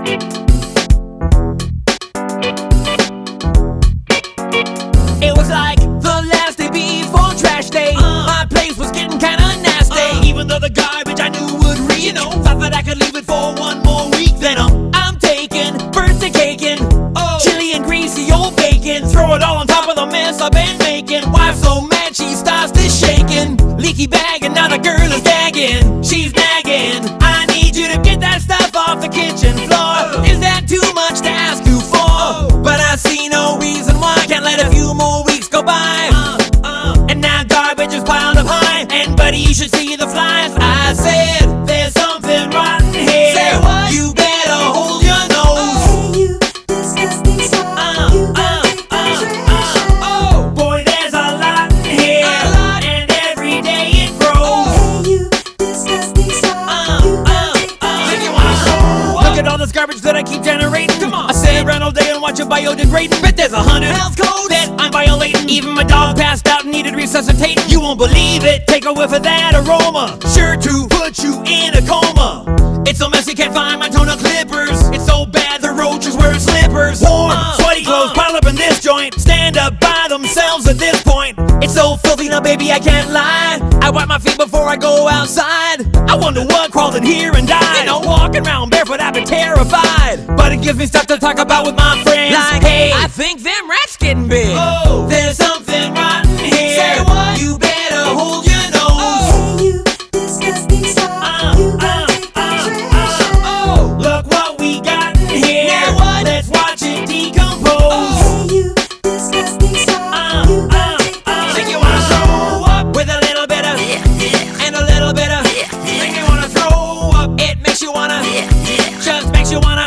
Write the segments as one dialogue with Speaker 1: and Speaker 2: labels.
Speaker 1: It was like the last day before trash day. My place was getting kinda nasty. Even though the garbage I knew would reach, thought that I could leave it for one more week. Then I'm taking birthday caking, chili and greasy old bacon. Throw it all on top of the mess I've been making. Wife so mad she starts to shaking. Leaky bag and now the girl is gagging. She's nagging. I need you to get that stuff off the kitchen floor. Is that too much to ask you for? But I see no reason why I can't let a few more weeks go by. And now garbage is piled up high. And buddy, you should see the flies. I said, there's something rotten here. Say what? You better hold your nose.
Speaker 2: Hey, you disgusting slob. You gotta take the trash out.
Speaker 1: Oh, boy, there's a lot in here. And every day it grows.
Speaker 2: Hey, you disgusting slob. You gotta take the
Speaker 1: Make you
Speaker 2: trash
Speaker 1: wanna
Speaker 2: out.
Speaker 1: throw up. Look at all this garbage that I keep generating. Come on. I sit around all day and watch it biodegrading. Bet there's 100 health codes that I'm violating. Even my dog passed out and needed resuscitating. You won't believe it. Take a whiff of that aroma. Sure to put you in a coma. It's so messy, can't find my toner clippers. It's so bad the roaches wear slippers. Warm, sweaty clothes pile up in this joint. Stand up by themselves at this point. It's so filthy now, baby, I can't lie. I wipe my feet before I go outside. I wonder what crawled in here and died. Walking around barefoot, I've been terrified. But it gives me stuff to talk about with my friends. Like, hey, I think them rats getting big. Oh, there's something rotten here. Say what? You better hold your nose.
Speaker 2: Hey, you disgusting slob. You gotta take the trash out.
Speaker 1: Oh, look what we got in here. Now what? Let's watch it decompose.
Speaker 2: Hey, you disgusting slob. You gotta take the
Speaker 1: Make you
Speaker 2: trash
Speaker 1: wanna
Speaker 2: out.
Speaker 1: throw up with a little bit of and a little bit of. Make you wanna throw up. It makes you wanna. Just makes you wanna.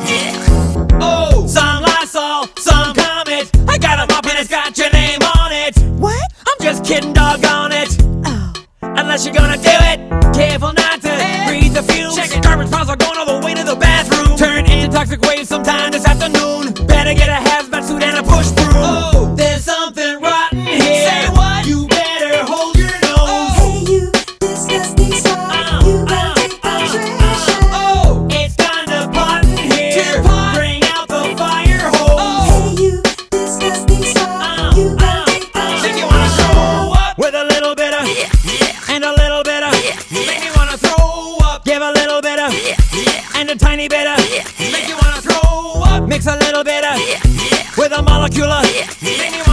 Speaker 1: Oh, some Lysol, some Comet. I got a mop and it's got your name on it.
Speaker 2: What?
Speaker 1: I'm just kidding, doggone it.
Speaker 2: Oh.
Speaker 1: Unless you're gonna do it, careful not to breathe the fumes. Check it, garbage piles are going all the way to the bathroom. Turn into toxic waves sometime this afternoon. Better get a hazmat suit and a push broom. Oh, there's something rotten here. Say what? You better hold your nose.
Speaker 2: Hey, you disgusting slob. You gotta take the trash out.
Speaker 1: Oh, it's kinda pot in here. Bring out the fire hose.
Speaker 2: Hey, you disgusting slob. You gotta take the
Speaker 1: Make you
Speaker 2: trash
Speaker 1: wanna
Speaker 2: out.
Speaker 1: throw up with a little bit of and a little bit of. Make you wanna throw up. Give a little bit of and a tiny bit of. Make you wanna throw up. Mix a little bit of with a molecular. Make me